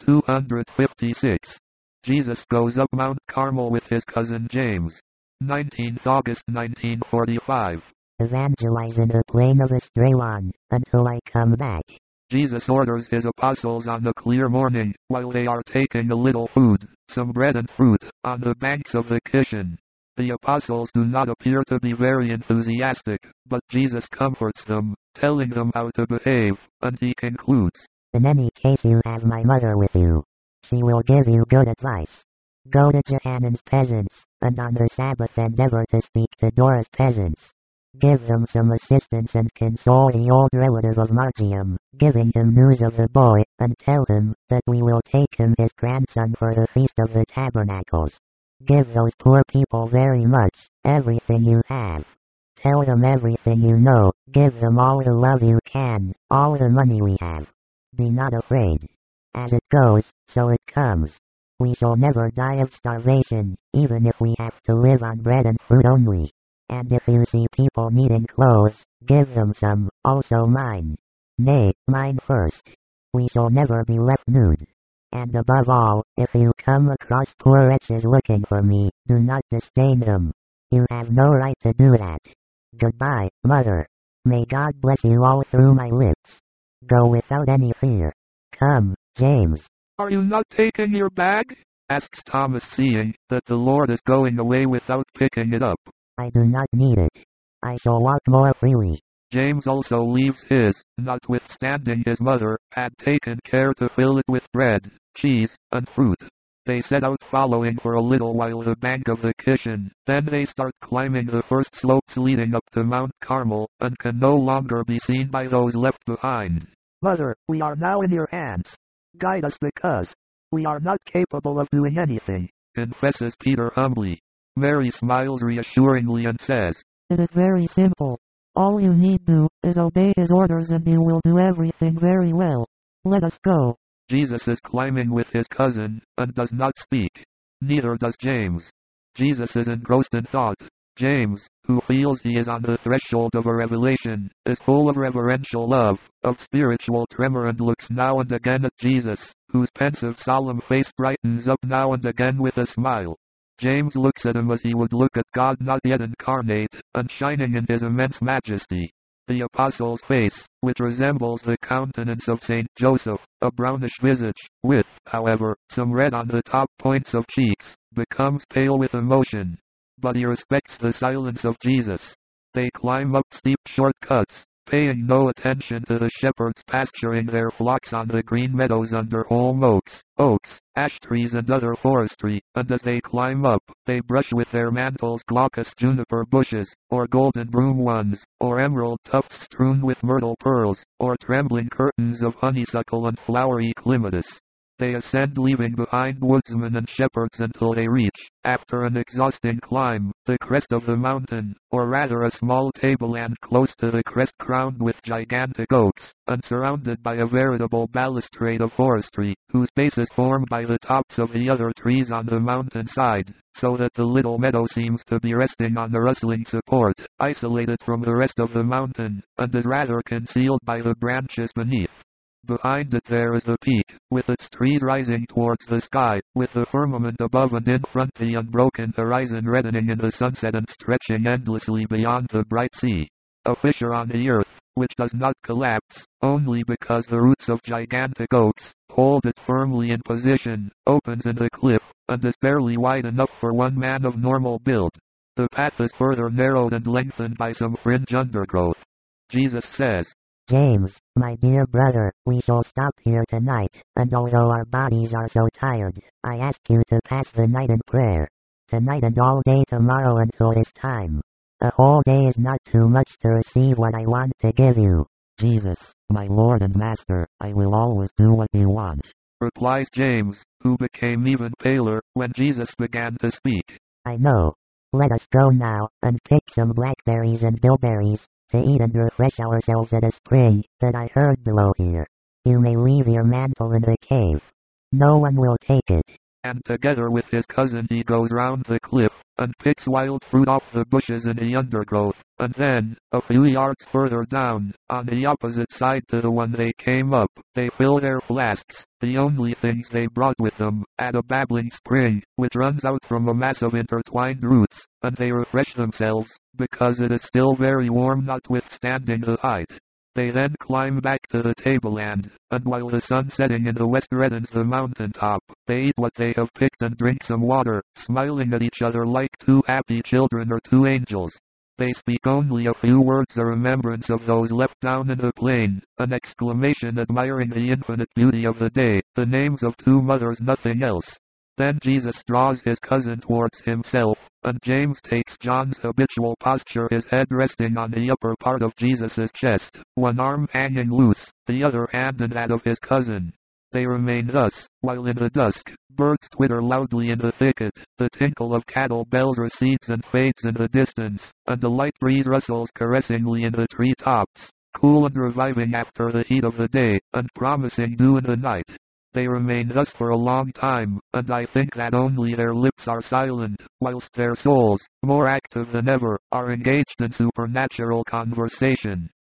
256. Jesus goes up Mount Carmel with his cousin James. 19th August 1945. Evangelize in the plain of Esdraelon, until I come back. Jesus orders his apostles on a clear morning, while they are taking a little food, some bread and fruit, on the banks of the Kishon. The apostles do not appear to be very enthusiastic, but Jesus comforts them, telling them how to behave, and he concludes, In any case you have my mother with you. She will give you good advice. Go to Johannan's peasants, and on the Sabbath endeavor to speak to Dora's peasants. Give them some assistance and console the old relative of Margium, giving him news of the boy, and tell him that we will take him his grandson for the Feast of the Tabernacles. Give those poor people very much, everything you have. Tell them everything you know, give them all the love you can, all the money we have. Be not afraid. As it goes, so it comes. We shall never die of starvation, even if we have to live on bread and fruit only. And if you see people needing clothes, give them some, also mine. Nay, mine first. We shall never be left nude. And above all, if you come across poor wretches looking for me, do not disdain them. You have no right to do that. Goodbye, Mother. May God bless you all through my lips. Go without any fear. Come, James. Are you not taking your bag? Asks Thomas, seeing that the Lord is going away without picking it up. I do not need it. I shall walk more freely. James also leaves his, notwithstanding his mother had taken care to fill it with bread, cheese, and fruit. They set out following for a little while the bank of the Kishon. Then they start climbing the first slopes leading up to Mount Carmel, and can no longer be seen by those left behind. Mother, we are now in your hands. Guide us because we are not capable of doing anything, confesses Peter humbly. Mary smiles reassuringly and says, It is very simple. All you need do is obey his orders and you will do everything very well. Let us go. Jesus is climbing with his cousin, and does not speak. Neither does James. Jesus is engrossed in thought. James, who feels he is on the threshold of a revelation, is full of reverential love, of spiritual tremor, and looks now and again at Jesus, whose pensive solemn face brightens up now and again with a smile. James looks at him as he would look at God not yet incarnate, and shining in his immense majesty. The apostle's face, which resembles the countenance of Saint Joseph, a brownish visage, with, however, some red on the top points of cheeks, becomes pale with emotion. But he respects the silence of Jesus. They climb up steep shortcuts, paying no attention to the shepherds pasturing their flocks on the green meadows under holm oaks, ash trees and other forestry, and as they climb up, they brush with their mantles glaucous juniper bushes, or golden broom ones, or emerald tufts strewn with myrtle pearls, or trembling curtains of honeysuckle and flowery clematis. They ascend, leaving behind woodsmen and shepherds, until they reach, after an exhausting climb, the crest of the mountain, or rather a small tableland close to the crest crowned with gigantic oaks, and surrounded by a veritable balustrade of forestry, whose base is formed by the tops of the other trees on the mountain side, so that the little meadow seems to be resting on a rustling support, isolated from the rest of the mountain, and is rather concealed by the branches beneath. Behind it there is the peak, with its trees rising towards the sky, with the firmament above, and in front the unbroken horizon reddening in the sunset and stretching endlessly beyond the bright sea. A fissure on the earth, which does not collapse, only because the roots of gigantic oaks hold it firmly in position, opens in the cliff, and is barely wide enough for one man of normal build. The path is further narrowed and lengthened by some fringe undergrowth. Jesus says, James, my dear brother, we shall stop here tonight, and although our bodies are so tired, I ask you to pass the night in prayer. Tonight and all day tomorrow until this time. A whole day is not too much to receive what I want to give you. Jesus, my Lord and Master, I will always do what you want, replies James, who became even paler when Jesus began to speak. I know. Let us go now, and pick some blackberries and bilberries, to eat and refresh ourselves at a spring that I heard below here. You may leave your mantle in the cave. No one will take it. and together with his cousin he goes round the cliff, and picks wild fruit off the bushes in the undergrowth, and then, a few yards further down, on the opposite side to the one they came up, they fill their flasks, the only things they brought with them, at a babbling spring, which runs out from a mass of intertwined roots, and they refresh themselves, because it is still very warm notwithstanding the height. They then climb back to the tableland, and while the sun setting in the west reddens the mountain top, they eat what they have picked and drink some water, smiling at each other like two happy children or two angels. They speak only a few words, a remembrance of those left down in the plain, an exclamation admiring the infinite beauty of the day, the names of two mothers, nothing else. Then Jesus draws his cousin towards himself, and James takes John's habitual posture, his head resting on the upper part of Jesus' chest, one arm hanging loose, the other hand in that of his cousin. They remain thus, while in the dusk, birds twitter loudly in the thicket, the tinkle of cattle bells recedes and fades in the distance, and a light breeze rustles caressingly in the tree tops, cool and reviving after the heat of the day, and promising dew in the night. They remain thus for a long time, and I think that only their lips are silent, whilst their souls, more active than ever, are engaged in supernatural conversation.